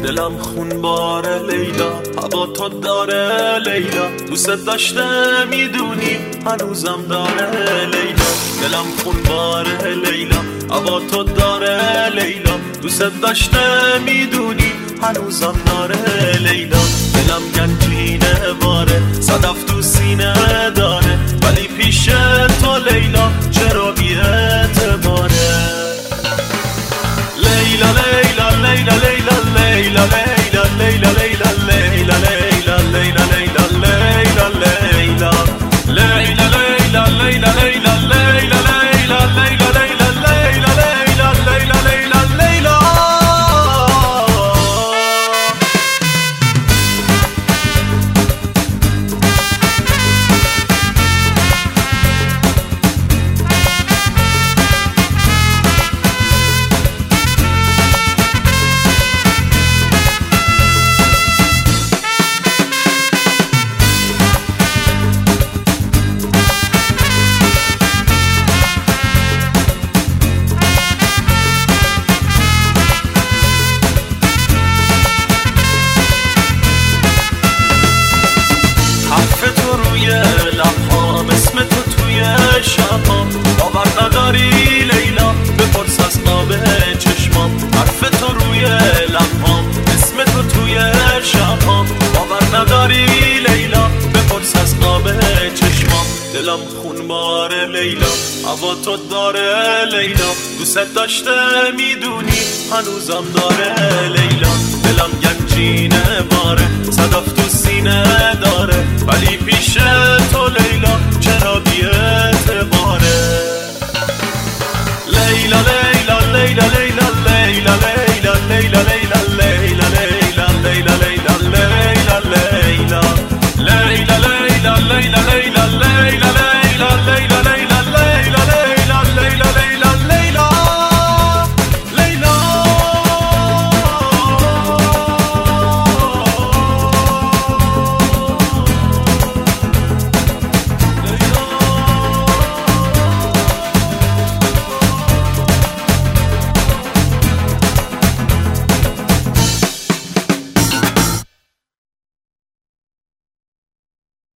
دلم خون باره لیلا، هوا تو داره لیلا، دوست داشته میدونی هنوزم داره لیلا. دلم خون باره لیلا، هوا تو داره لیلا، دوست داشته میدونی هنوزم داره لیلا. دلم گنجینه باره، صدف تو سینه داره، ولی پیش تو لیلا چرا بی اعتباره. لیلا لیلا لیلا لیلا لیلا لیلا لیلا لیلا لیلا لیلا لیلا لیلا لیلا لیلا لیلا لیلا لیلا لیلا لبهام اسم تو توی شبام، باور نداری لیلا بپرس از قاب چشمام. حرف تو روی لبهام اسم تو توی شبام، باور نداری لیلا بپرس از قاب چشمام. دلم خون باره لیلا، هوا تو داره لیلا، دوست داشته میدونی هنوزم داره لیلا. دلم گنجینه باره، صدف تو سینه داره، ولی پیشه